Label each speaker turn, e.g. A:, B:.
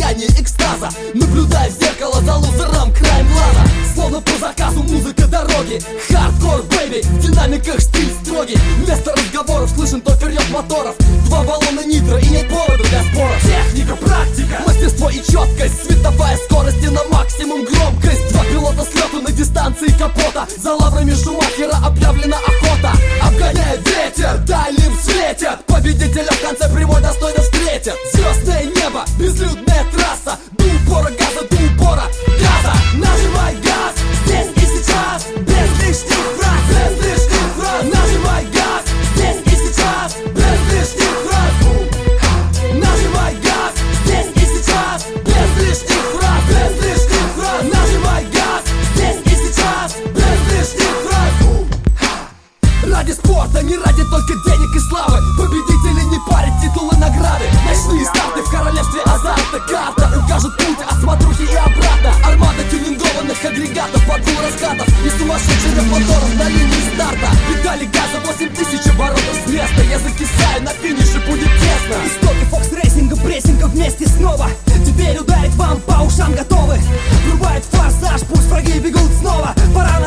A: состоянии экстаза, наблюдая в зеркало за лузером краем глаза. Словно по заказу музыка дороги, хардкор, бэйби, в динамиках стиль строгий. Вместо разговоров слышен только рев моторов. Два баллона нитро и нет повода для споров. Техника, практика, мастерство и четкость, световая скорость и на максимум громкость. Два пилота с лету на дистанции капота, за лаврами Шумахера объявлена охота. Обгоняя ветер, дальним светят, победителя в конце прямой достойно встретят. Звездное небо, безлюдная трасса, до упора газа, до упора газа. Нажимай газ, здесь и сейчас, без лишних фраз, без лишних фраз. Нажимай газ, здесь и сейчас, без лишних фраз. Нажимай газ, здесь и сейчас, без лишних фраз, без лишних фраз. Нажимай газ, здесь и сейчас, без лишних фраз. Ради спорта, не ради только денег и славы, победители не парят титулы, награды. Ночные старты в королевстве азарта, карта укажет путь от смотрухи и обратно. Армада тюнингованных агрегатов по двум раскатов и сумасшедший рев моторов на линии старта. Педали газа 8000 оборотов с места, я закисаю, на финише будет тесно.
B: Истоки фокс-рейсинга, прессинга вместе снова. Теперь ударить вам по ушам готовы. Врубает форсаж, пусть враги бегут снова. Пора